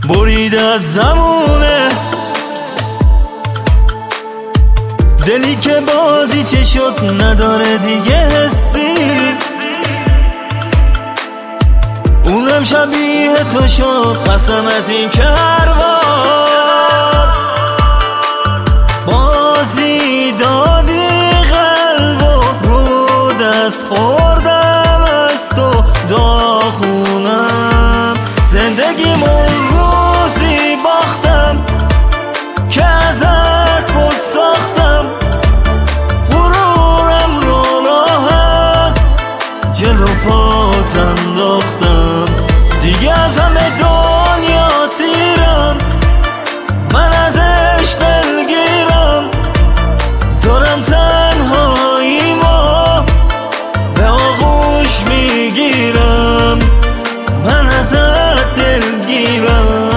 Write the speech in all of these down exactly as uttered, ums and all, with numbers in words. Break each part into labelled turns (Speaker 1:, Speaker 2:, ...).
Speaker 1: برید از زمونه، دلی که بازی چه شد نداره دیگه حسی، اونم شبیه تو شد. قسم از این که هر بار بازی دادی قلبو، رو دست خوردم از تو داغونم. زندگیمون روزی باختم که ازت بود ساختم، غرورم رو راحت جلو پات انداختم. دیگه از همه دنیا سیرم، من ازش دلگیرم، دارم تنهاییمو به آغوش میگیرم، من ازت دلگیرم.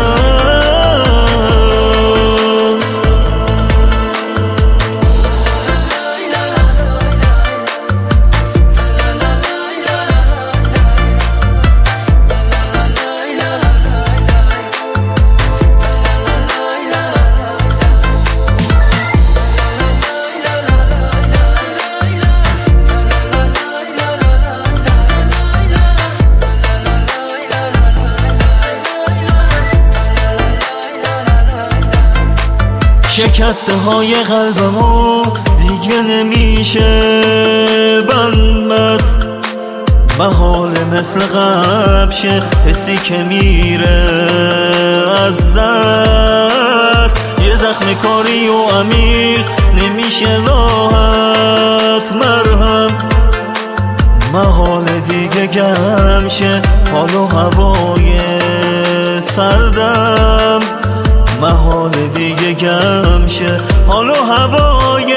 Speaker 1: شکسته های قلبمو دیگه نمیشه بند بس، محال مثل قبل شه حسی که میره از دست. یه زخم کاری و عمیق نمیشه راحت مرهم، محال دیگه گم شه حال و هوای سردم، محال دیگه گم شه حال و هوای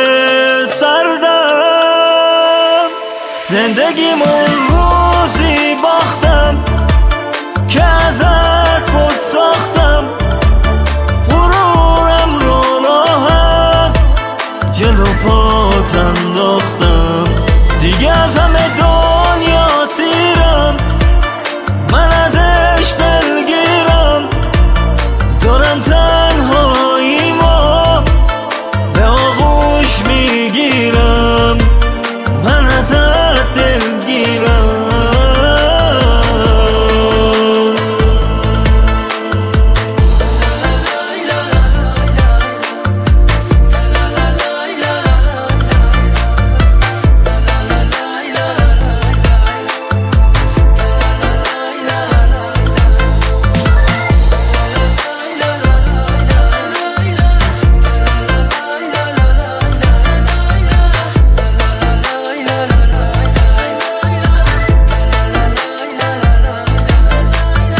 Speaker 1: سردم. زندگیمون روزی باختم که ازت بود ساختم، غرورم رو راحت جلو پات انداختم. دیگه از همه دنیا سیرم، من ازش دلگیرم، دارم تنهاییمو به آغوش میگیرم، من ازت دلگیرم.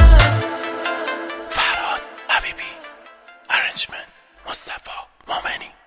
Speaker 2: Arrangement مصطفی مومنی.